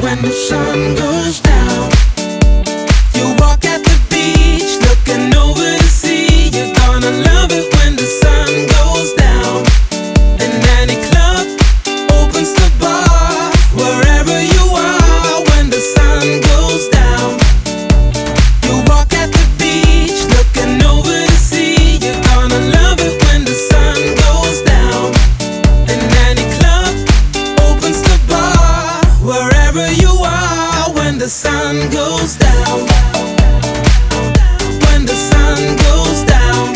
when the sun goes down. You walk at the beach, looking over the sea. You're gonna love it when the sun goes down. And any club opens the bar, wherever you are when the sun goes down. You walk at the beach, looking over the sea. You're gonna love it when the sun goes down. And any club opens the bar, wherever you are when the sun goes down. When the sun goes down.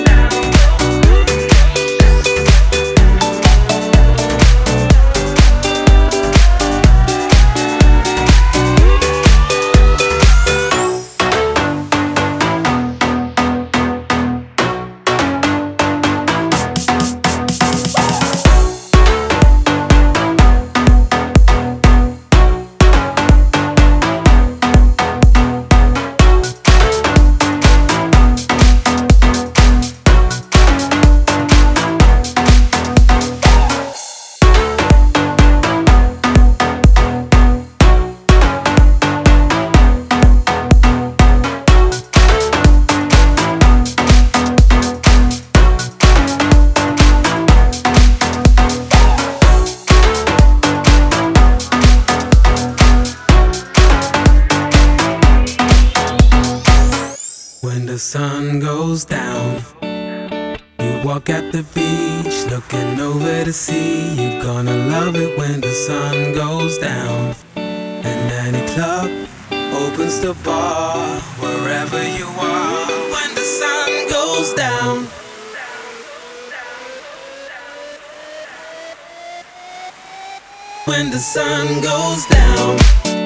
When the sun goes down, you walk at the beach, looking over the sea. You're gonna love it when the sun goes down. And any club opens the bar, wherever you are when the sun goes down. When the sun goes down.